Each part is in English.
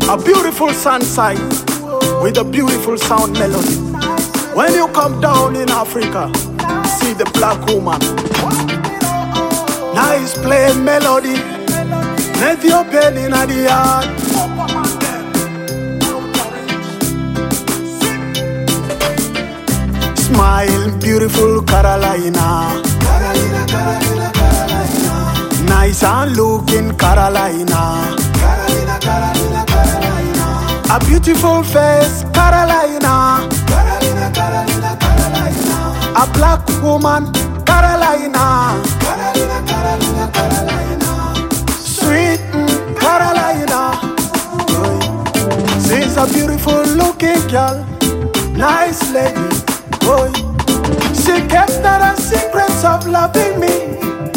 A beautiful sunset with a beautiful sound melody. When you come down in Africa, see the black woman. Nice playing melody. Ethiopian in the yard. Smile, beautiful Carolina. Carolina, Carolina, Carolina. Nice and looking Carolina. Carolina, Carolina, Carolina. A beautiful face Carolina. Carolina, Carolina, Carolina. A black woman Carolina. Carolina, Carolina, Carolina. Sweet Carolina. She's a beautiful looking girl. Nice lady. Boy, she kept her secrets of loving me.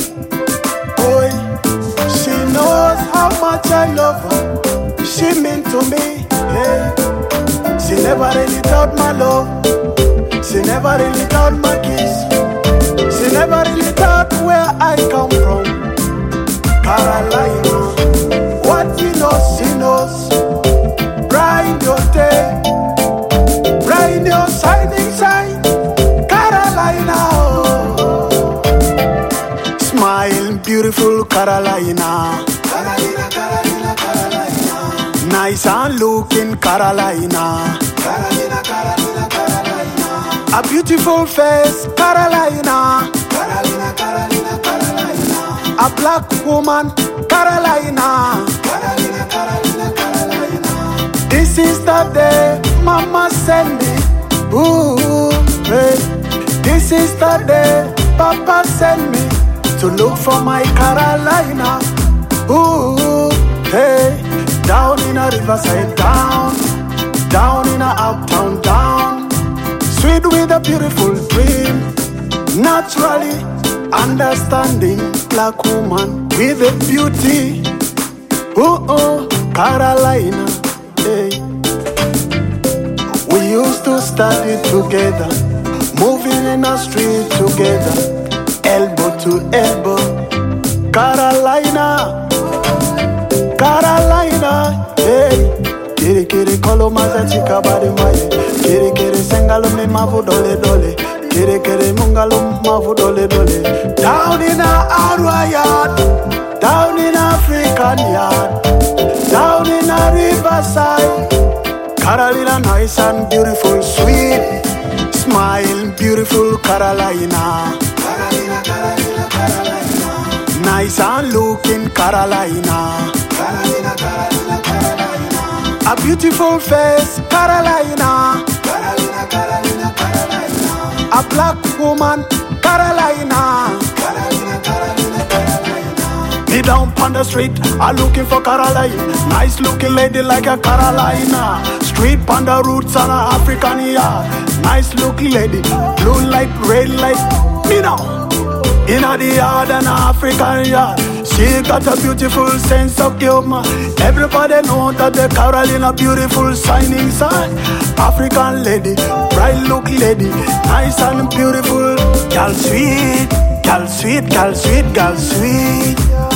Boy, she knows how much I love her. She meant to me. Yeah. She never really doubt my love. She never really doubt my kiss. She never really doubt where I come from. Carolina, what she knows. Bright your day, bright your shining shine. Carolina, oh. Smile, beautiful Carolina. Carolina, Carolina, Carolina. Nice and looking Carolina. Carolina, Carolina, Carolina. A beautiful face Carolina. Carolina, Carolina, Carolina. A black woman Carolina. Carolina, Carolina, Carolina. This is the day Mama sent me. Ooh, hey. This is the day Papa sent me to look for my Carolina. Ooh, hey. Down in a riverside, down in a uptown, down. Sweet with a beautiful dream. Naturally understanding black woman with a beauty. Ooh, Carolina, hey. We used to study together, moving in the street together, elbow to elbow. Carolina, Carolina, hey. Kiri kiri kolo maza chika bari maye. Kiri kiri sengalo me mavu dole dole. Kiri kiri mungalo mavu dole dole. Down in a Arua yard, down in African yard, down in a riverside. Carolina, nice and beautiful, sweet. Smile, beautiful Carolina. Carolina, Carolina, Carolina. Nice and looking Carolina. Carolina, Carolina, Carolina. A beautiful face Carolina. Carolina, Carolina, Carolina. A black woman Carolina. Carolina, Carolina, Carolina. Me down on the street, I'm looking for Carolina. Nice looking lady like a Carolina. Street on the roots on a African yard. Nice looking lady, blue light, red light. Me now, in a the yard and African yard. She got a beautiful sense of humor. Everybody know that the Carolina beautiful shining sun. African lady, bright look lady, nice and beautiful. Girl sweet, girl sweet, girl sweet, girl sweet.